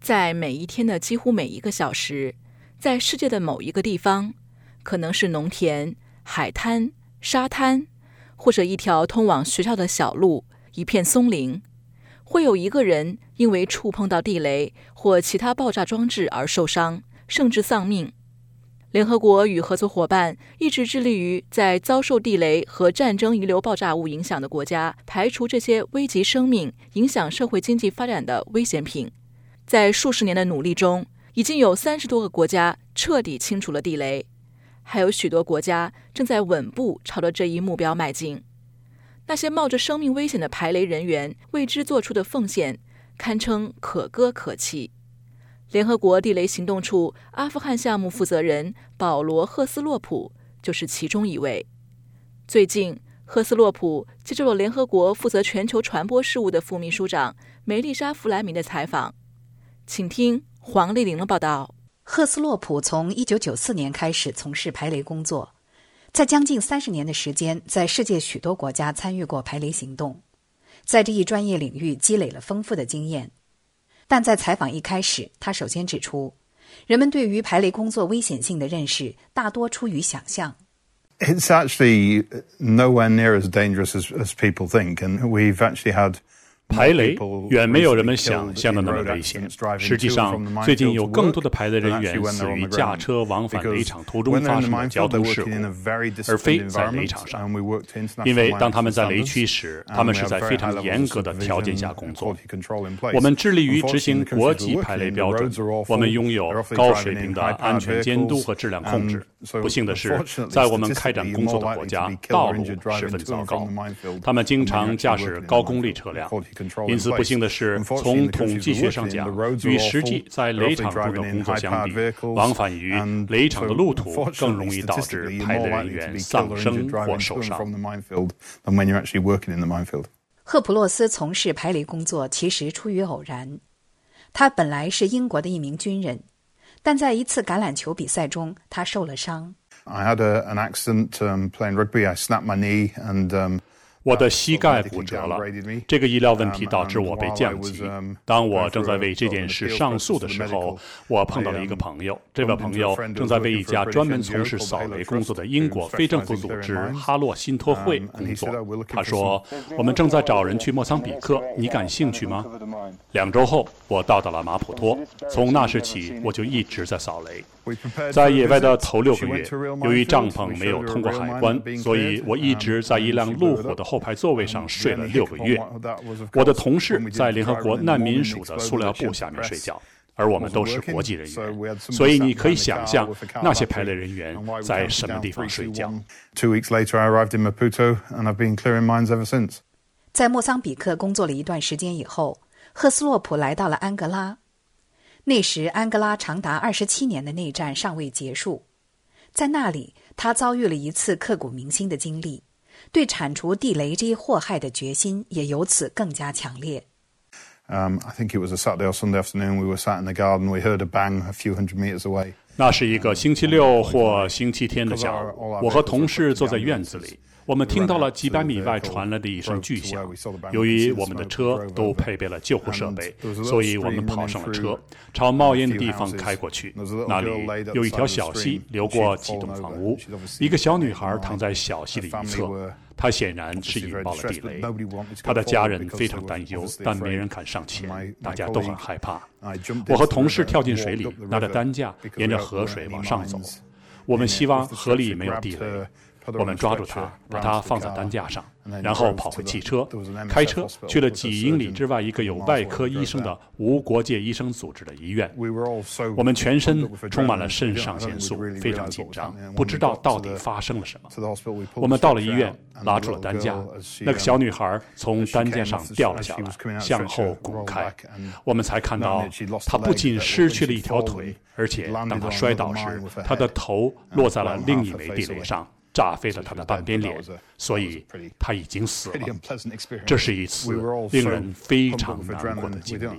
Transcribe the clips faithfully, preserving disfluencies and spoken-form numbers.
在每一天的几乎每一个小时，在世界的某一个地方，可能是农田、海滩、沙滩，或者一条通往学校的小路，一片松林，会有一个人因为触碰到地雷或其他爆炸装置而受伤，甚至丧命。联合国与合作伙伴一直致力于在遭受地雷和战争遗留爆炸物影响的国家排除这些危及生命、影响社会经济发展的危险品。在数十年的努力中，已经有三十多个国家彻底清除了地雷，还有许多国家正在稳步朝着这一目标迈进。那些冒着生命危险的排雷人员为之做出的奉献，堪称可歌可泣。联合国地雷行动处阿富汗项目负责人保罗·赫斯洛普就是其中一位。最近，赫斯洛普接受了联合国负责全球传播事务的副秘书长梅丽莎·弗莱明的采访。请听黄丽玲的报道。 赫斯洛普从一九九四年开始从事排雷工作，在将近三十年的时间，在世界许多国家参与过排雷行动，在这一专业领域积累了丰富的经验。但在采访一开始，他首先指出，人们对于排雷工作危险性的认识大多出于想象。 It's actually nowhere near as dangerous as, as people think, and we've actually had 排雷远没有人们想象的那么危险。实际上，最近有更多的排雷人员死于驾车往返雷场途中发生的交通事故，而非在雷场上。因为当他们在雷区时，他们是在非常严格的条件下工作。我们致力于执行国际排雷标准，我们拥有高水平的安全监督和质量控制。不幸的是，在我们开展工作的国家，道路十分糟糕，他们经常驾驶高功率车辆。因此，不幸的是，从统计学上讲，与实际在雷场中的工作相比，往返于雷场的路途更容易导致排雷人员丧生或受伤。 赫普洛斯从事排雷工作其实出于偶然，他本来是英国的一名军人，但在一次橄榄球比赛中，他受了伤。 I had a, an accident um, playing rugby. I snapped my knee and um, 我的膝盖骨折了，这个医疗问题导致我被降级。当我正在为这件事上诉的时候，我碰到了一个朋友，这位朋友正在为一家专门从事扫雷工作的英国非政府组织哈洛信托会工作。他说，我们正在找人去莫桑比克，你感兴趣吗？两周后，我到达了马普托，从那时起，我就一直在扫雷。在野外的头六个月，由于帐篷没有通过海关，所以我一直在一辆路虎的后排座位上睡了六个月。我的同事在联合国难民署的塑料布下面睡觉，而我们都是国际人员，所以你可以想象那些排雷人员在什么地方睡觉。 Two weeks later, I arrived in Maputo, and I've been clearing mines ever since. 在莫桑比克工作了一段时间以后，赫斯洛普来到了安哥拉。那时，安哥拉长达二十七年的内战尚未结束，在那里，他遭遇了一次刻骨铭心的经历，对铲除地雷这一祸害的决心也由此更加强烈。 Um, I think it was a Saturday or Sunday afternoon. We were sat in the garden. We heard a bang a few hundred meters away. 那是一个星期六或星期天的下午，我和同事坐在院子里。我们听到了几百米外传来的一声巨响。由于我们的车都配备了救护设备，所以我们跑上了车，朝冒烟的地方开过去。那里有一条小溪流过几栋房屋，一个小女孩躺在小溪的一侧，她显然是引爆了地雷。她的家人非常担忧，但没人敢上前，大家都很害怕。我和同事跳进水里，拿着担架沿着河水往上走。我们希望河里没有地雷。我们抓住他，把他放在担架上，然后跑回汽车，开车去了几英里之外一个有外科医生的无国界医生组织的医院。我们全身充满了肾上腺素，非常紧张，不知道到底发生了什么。我们到了医院，拉出了担架，那个小女孩从担架上掉了下来，向后滚开。我们才看到她不仅失去了一条腿，而且当她摔倒时，她的头落在了另一枚地雷上，炸飞了他的半边脸，所以他已经死了。这是一次令人非常难过的经历。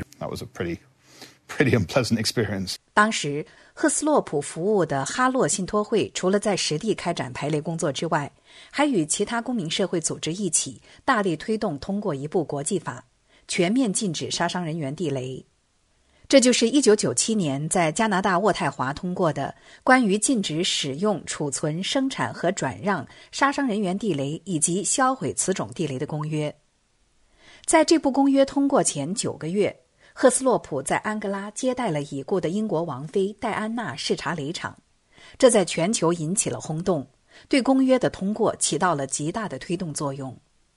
当时，赫斯洛普服务的哈洛信托会除了在实地开展排雷工作之外，还与其他公民社会组织一起大力推动通过一部国际法，全面禁止杀伤人员地雷。 这就是一九九七年在加拿大渥太华通过的关于禁止使用、储存、生产和转让杀伤人员地雷以及销毁此种地雷的公约。在这部公约通过前九个月，赫斯洛普在安哥拉接待了已故的英国王妃戴安娜视察雷场，这在全球引起了轰动，对公约的通过起到了极大的推动作用。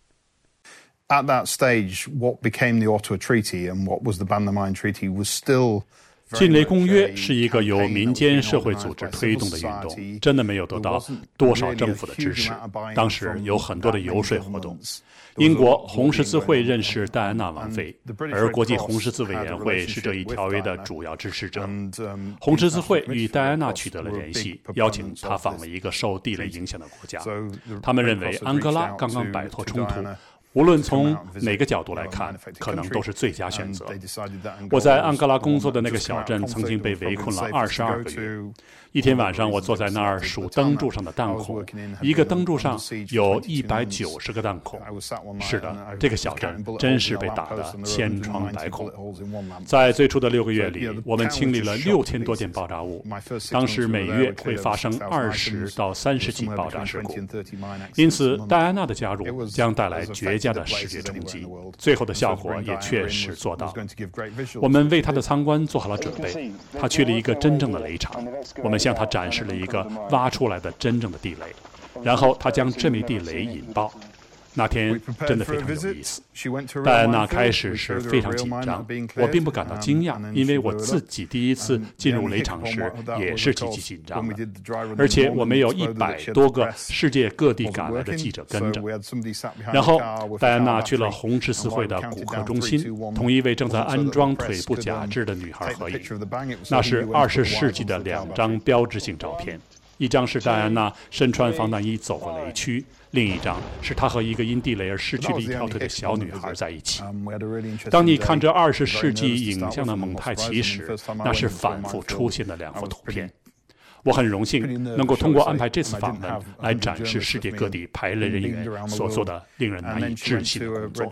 At that stage, what became the Ottawa Treaty and what was the Ban the Mine Treaty was still 禁雷公约是一个由民间社会组织推动的运动，真的没有得到多少政府的支持。当时有很多的游说活动。英国红十字会认识戴安娜王妃，而国际红十字委员会是这一条约的主要支持者。红十字会与戴安娜取得了联系，邀请她访问一个受地雷影响的国家。他们认为安哥拉刚刚摆脱冲突，无论从哪个角度来看，可能都是最佳选择。我在安哥拉工作的那个小镇曾经被围困了二十二个月。一天晚上，我坐在那儿数灯柱上的弹孔，一个灯柱上有一百九十个弹孔。是的，这个小镇真是被打得千疮百孔。在最初的六个月里，我们清理了六千多件爆炸物。当时每月会发生二十到三十起爆炸事故，因此戴安娜的加入将带来绝佳的视觉冲击。最后的效果也确实做到。我们为她的参观做好了准备。她去了一个真正的雷场，我们向他展示了一个挖出来的真正的地雷，然后他将这枚地雷引爆。那天真的非常有意思。戴安娜开始时非常紧张，我并不感到惊讶，因为我自己第一次进入雷场时也是极其紧张的，而且我们有一百多个世界各地赶来的记者跟着。然后戴安娜去了红十字会的骨科中心，同一位正在安装腿部假肢的女孩合影。那是二十世纪的两张标志性照片，一张是戴安娜身穿防弹衣走过雷区，另一张是她和一个因地雷而失去了一条腿的小女孩在一起。当你看这二十世纪影像的蒙太奇时，那是反复出现的两幅图片。我很荣幸能够通过安排这次访问来展示世界各地排雷人员所做的令人难以置信的工作。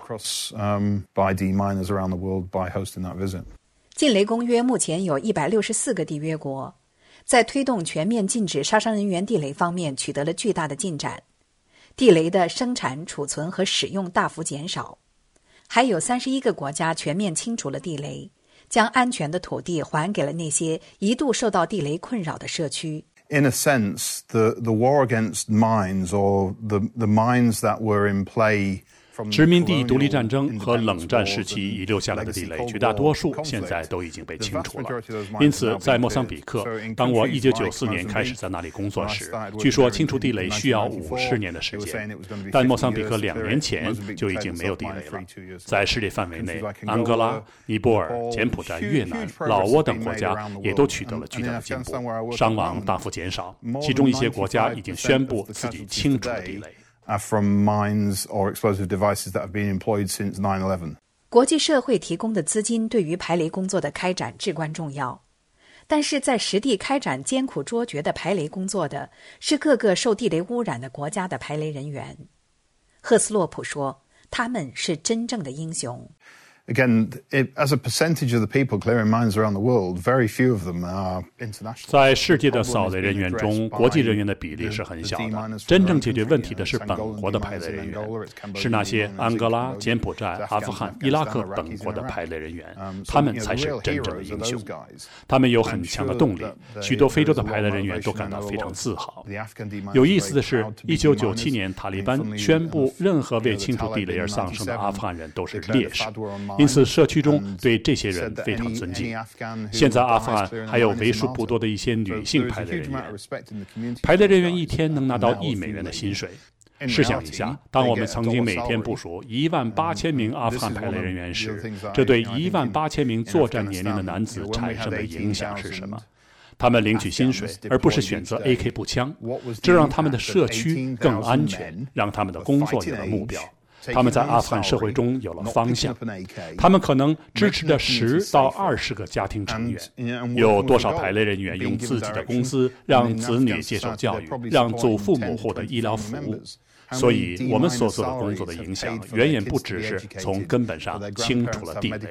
禁雷公约目前有一百六十四个缔约国，在推动全面禁止杀伤人员地雷方面取得了巨大的进展。地雷的生产、储存和使用大幅减少，还有三十一个国家全面清除了地雷，将安全的土地还给了那些一度受到地雷困扰的社区。 In a sense, the, the war against mines or the, the mines that were in play 殖民地独立战争和冷战时期遗留下来的地雷，绝大多数现在都已经被清除了。因此，在莫桑比克，当我一九九四年开始在那里工作时，据说清除地雷需要五十年的时间。但莫桑比克两年前就已经没有地雷了。在世界范围内，安哥拉、尼泊尔、柬埔寨、越南、老挝等国家也都取得了巨大的进步，伤亡大幅减少。其中一些国家已经宣布自己清除了地雷。 from mines or explosive devices that have been employed since nine eleven. 国际社会提供的资金对于排雷工作的开展至关重要，但是在实地开展艰苦卓绝的排雷工作的是各个受地雷污染的国家的排雷人员。赫斯洛普说，他们是真正的英雄。 Again, it, as a percentage of the people clearing mines around the world, very few of them are international. 在世界的扫雷人员中，国际人员的比例是很小的。真正解决问题的是本国的排雷人员，是那些安哥拉、柬埔寨、阿富汗、伊拉克等国的排雷人员，他们才是真正的英雄。他们有很强的动力，许多非洲的排雷人员都感到非常自豪。有意思的是，一九九七年塔利班宣布，任何为清除地雷而丧生的阿富汗人都是烈士。因此，社区中对这些人非常尊敬。现在，阿富汗还有为数不多的一些女性排雷人员。排雷人员一天能拿到一美元的薪水。试想一下，当我们曾经每天部署一万八千名阿富汗排雷人员时，这对一万八千名作战年龄的男子产生的影响是什么？他们领取薪水，而不是选择 A K 步枪，这让他们的社区更安全，让他们的工作有了目标。他们在阿富汗社会中有了方向，他们可能支持着十到二十个家庭成员。有多少排雷人员用自己的工资让子女接受教育，让祖父母获得医疗服务？ 所以我们所做的工作的影响远远不只是从根本上清除了地雷。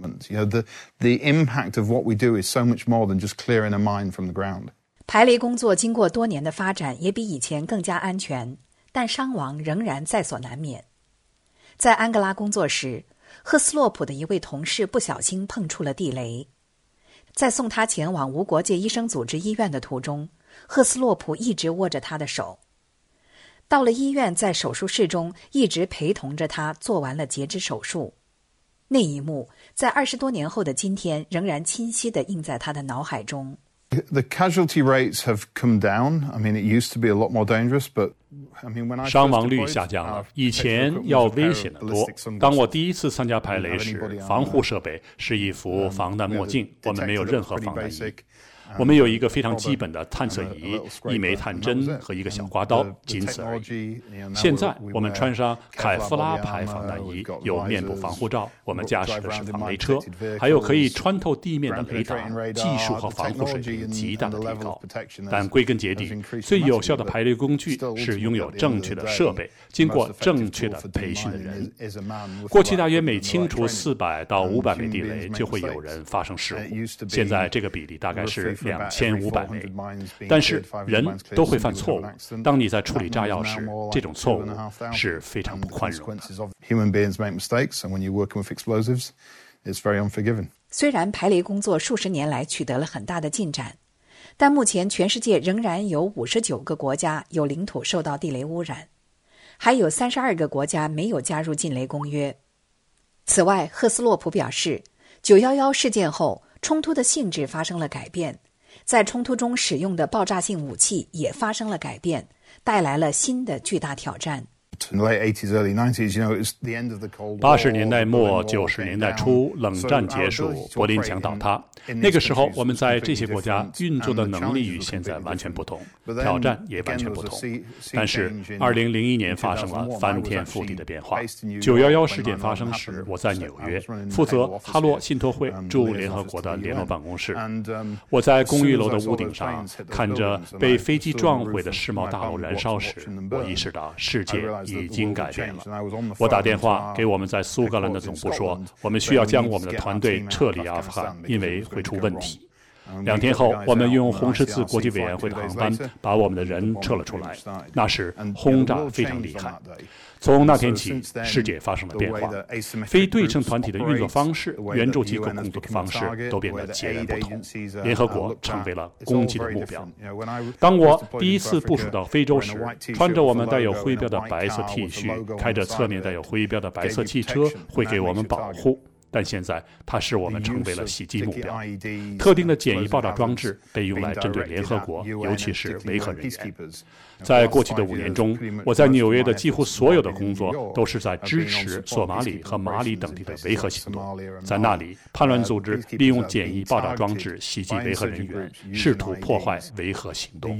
排雷工作经过多年的发展，也比以前更加安全，但伤亡仍然在所难免。在安哥拉工作时，赫斯洛普的一位同事不小心碰触了地雷，在送他前往无国界医生组织医院的途中，赫斯洛普一直握着他的手。到了医院，在手术室中一直陪同着他做完了截肢手术。那一幕在二十多年后的今天仍然清晰地印在他的脑海中。 The casualty rates have come down. I mean, it used to be a lot more dangerous, but I mean, when I 伤亡率下降了，以前要危险得多。当我第一次参加排雷时，防护设备是一副防弹墨镜，我们没有任何防弹衣。我们有一个非常基本的探测仪，一枚探针和一个小刮刀，仅此而已。现在我们穿上凯夫拉牌防弹衣，有面部防护罩，我们驾驶的是防雷车，还有可以穿透地面的雷达，技术和防护水平极大的提高。但归根结底，最有效的排雷工具是拥有正确的设备，经过正确的培训的人。过去大约每清除四百到五百枚地雷，就会有人发生事故。现在这个比例大概是两千五百枚，但是人都会犯错误。当你在处理炸药时，这种错误是非常不宽容的。 虽然排雷工作数十年来取得了很大的进展，但目前全世界仍然有五十九个国家有领土受到地雷污染，还有三十二个国家没有加入禁雷公约。此外，赫斯洛普表示，九一一事件后，冲突的性质发生了改变，在冲突中使用的爆炸性武器也发生了改变，带来了新的巨大挑战。 八十年代末九十年代初，冷战结束，柏林墙倒塌。那个时候我们在这些国家运作的能力与现在完全不同，挑战也完全不同。但是二零零一年发生了翻天覆地的变化。九一一事件发生时，我在纽约负责哈洛信托会驻联合国的联络办公室。我在公寓楼的屋顶上看着被飞机撞毁的世贸大楼燃烧时，我意识到世界已经改变了。我打电话给我们在苏格兰的总部说，我们需要将我们的团队撤离阿富汗，因为会出问题。两天后，我们用红十字国际委员会的航班把我们的人撤了出来。那时轰炸非常厉害。从那天起，世界发生了变化，非对称团体的运作方式、援助机构工作的方式都变得截然不同。联合国成为了攻击的目标。当我第一次部署到非洲时，穿着我们带有徽标的白色 T 恤，开着侧面带有徽标的白色汽车，会给我们保护。但现在它使我们成为了袭击目标。特定的简易爆炸装置被用来针对联合国，尤其是维和人员。在过去的五年中，我在纽约的几乎所有的工作都是在支持索马里和马里等地的维和行动。在那里，叛乱组织利用简易爆炸装置袭击维和人员，试图破坏维和行动。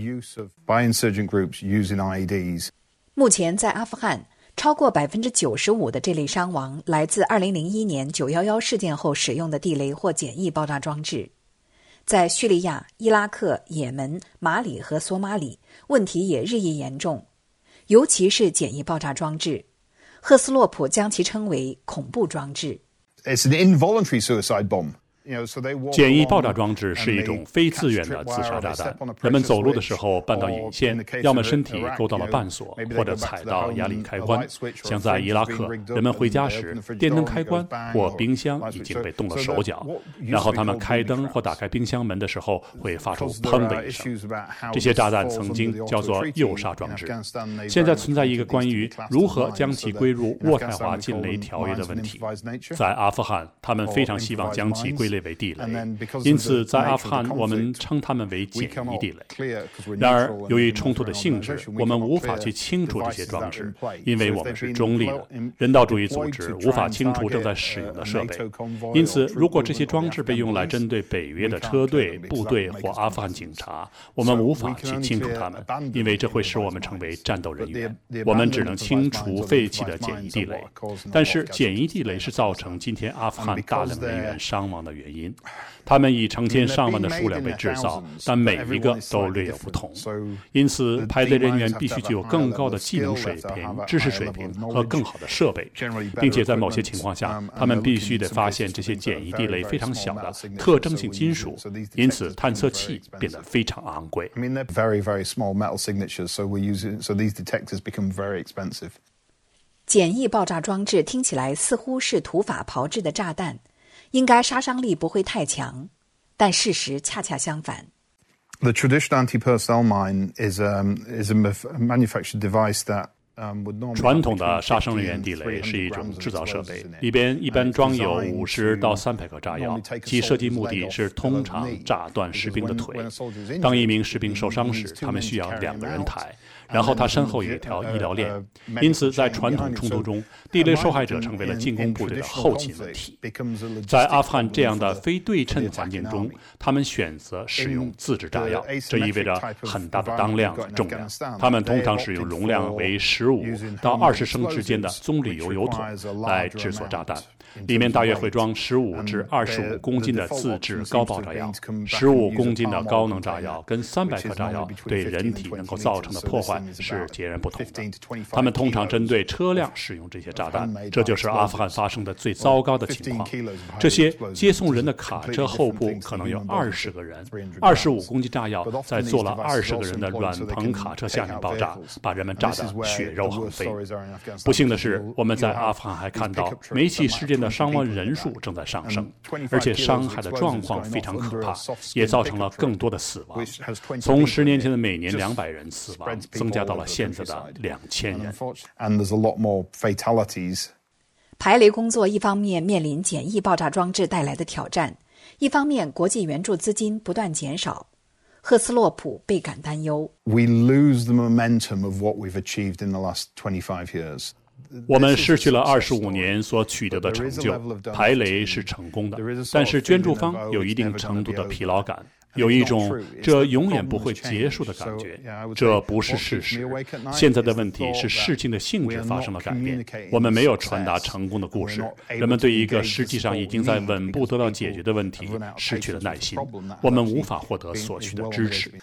目前在阿富汗，超过百分之九十五的这类伤亡来自二零零一年九一一事件后使用的地雷或简易爆炸装置。在叙利亚、伊拉克、也门、马里和索马里，问题也日益严重，尤其是简易爆炸装置。赫斯洛普将其称为恐怖装置。 It's an involuntary suicide bomb. 简易爆炸装置是一种非自愿的自杀炸弹。人们走路的时候绊到引线，要么身体勾到了绊索，或者踩到压力开关。像在伊拉克，人们回家时，电灯开关或冰箱已经被冻了手脚，然后他们开灯或打开冰箱门的时候会发出砰的一声。这些炸弹曾经叫做诱杀装置。现在存在一个关于如何将其归入渥太华禁雷条约的问题。在阿富汗，他们非常希望将其归类为地雷，因此在阿富汗我们称它们为简易地雷。然而由于冲突的性质，我们无法去清除这些装置，因为我们是中立的，人道主义组织无法清除正在使用的设备。因此如果这些装置被用来针对北约的车队、部队或阿富汗警察，我们无法去清除它们，因为这会使我们成为战斗人员。我们只能清除废弃的简易地雷，但是简易地雷是造成今天阿富汗大量人员伤亡的原因。 原因。它们以成千上万的数量被制造，但每一个都略有不同。因此，排雷人员必须具有更高的技能水平、知识水平和更好的设备，并且在某些情况下，他们必须得发现这些简易地雷非常小的特征性金属，因此探测器变得非常昂贵。 简易爆炸装置听起来似乎是土法炮制的炸弹，应该杀伤力不会太强，但事实恰恰相反。 The traditional anti-personnel mine is, um, is a manufactured device that um, 传统的杀伤人员地雷是一种制造设备，里边一般装有五十到三百颗炸药，其设计目的是通常炸断士兵的腿。当一名士兵受伤时，他们需要两个人抬，然后他身后有一条医疗链，因此在传统冲突中，地雷受害者成为了进攻部队的后勤问题。在阿富汗这样的非对称环境中，他们选择使用自制炸药，这意味着很大的当量和重量。他们通常使用容量为十五到二十升之间的棕榈油油桶来制作炸弹。里面大约会装十五至二十五公斤的自制高爆炸药，十五公斤的高能炸药跟三百颗炸药对人体能够造成的破坏是截然不同的。他们通常针对车辆使用这些炸弹，这就是阿富汗发生的最糟糕的情况。这些接送人的卡车后部可能有二十个人，二十五公斤炸药在坐了二十个人的软棚卡车下面爆炸，把人们炸得血肉横飞。不幸的是，我们在阿富汗还看到每起事件的伤亡人数正在上升，而且伤害的状况非常可怕，也造成了更多的死亡。从十年前的每年两百人死亡，增加到了现在的两千人。 排雷工作一方面面临简易爆炸装置带来的挑战，一方面国际援助资金不断减少。赫斯洛普倍感担忧。 We lose the momentum of what we've achieved in the last twenty-five years. 我们失去了二十五年所取得的成就，排雷是成功的，但是捐助方有一定程度的疲劳感，有一种这永远不会结束的感觉。这不是事实。现在的问题是事情的性质发生了改变，我们没有传达成功的故事，人们对一个实际上已经在稳步得到解决的问题失去了耐心，我们无法获得所需的支持。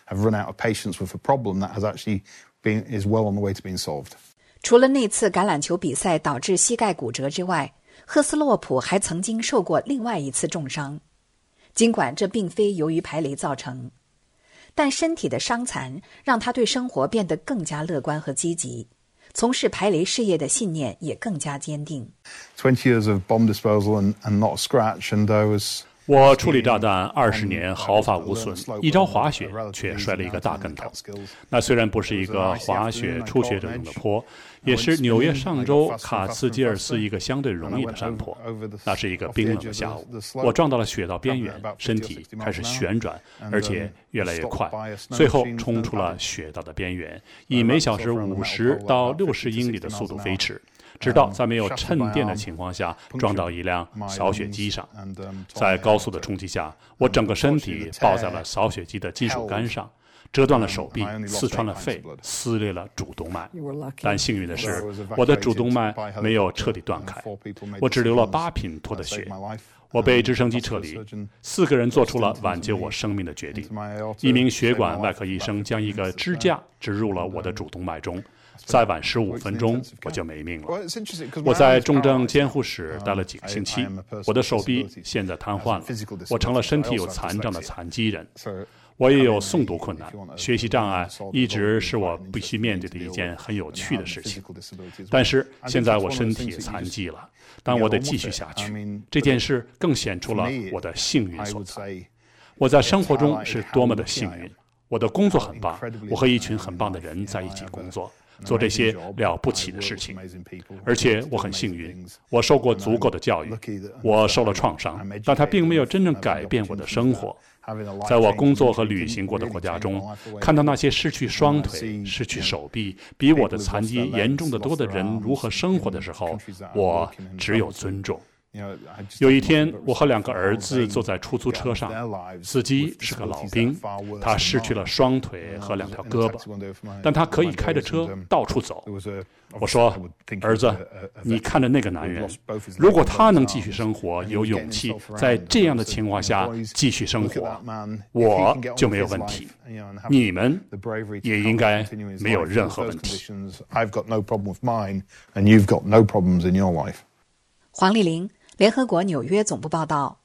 除了那次橄榄球比赛导致膝盖骨折之外，赫斯洛普还曾经受过另外一次重伤。尽管这并非由于排雷造成，但身体的伤残让他对生活变得更加乐观和积极，从事排雷事业的信念也更加坚定。 twenty years of bomb disposal and, and not a scratch, and I was 我处理炸弹二十年毫发无损，一朝滑雪却摔了一个大跟头。那虽然不是一个滑雪初学者用的坡，也是纽约上州卡茨基尔斯一个相对容易的山坡。那是一个冰冷的下午，我撞到了雪道边缘，身体开始旋转，而且越来越快，最后冲出了雪道的边缘，以每小时五十到六十英里的速度飞驰。直到在没有衬垫的情况下撞到一辆扫雪机上，在高速的冲击下，我整个身体抱在了扫雪机的金属杆上，折断了手臂，刺穿了肺，撕裂了主动脉。但幸运的是，我的主动脉没有彻底断开，我只流了八品脱的血。我被直升机撤离，四个人做出了挽救我生命的决定。一名血管外科医生将一个支架植入了我的主动脉中。再晚十五分钟，我就没命了。我在重症监护室待了几个星期，我的手臂现在瘫痪了，我成了身体有残障的残疾人。我也有诵读困难，学习障碍一直是我必须面对的一件很有趣的事情。但是现在我身体残疾了，但我得继续下去。这件事更显出了我的幸运所在。我在生活中是多么的幸运，我的工作很棒，我和一群很棒的人在一起工作。做这些了不起的事情，而且我很幸运，我受过足够的教育，我受了创伤，但它并没有真正改变我的生活。在我工作和旅行过的国家中，看到那些失去双腿、失去手臂、比我的残疾严重得多的人如何生活的时候，我只有尊重。 有一天，我和两个儿子坐在出租车上，司机是个老兵，他失去了双腿和两条胳膊，但他可以开着车到处走。我说：“儿子，你看着那个男人，如果他能继续生活，有勇气在这样的情况下继续生活，我就没有问题，你们也应该没有任何问题。” 黄丽玲，联合国纽约总部报道。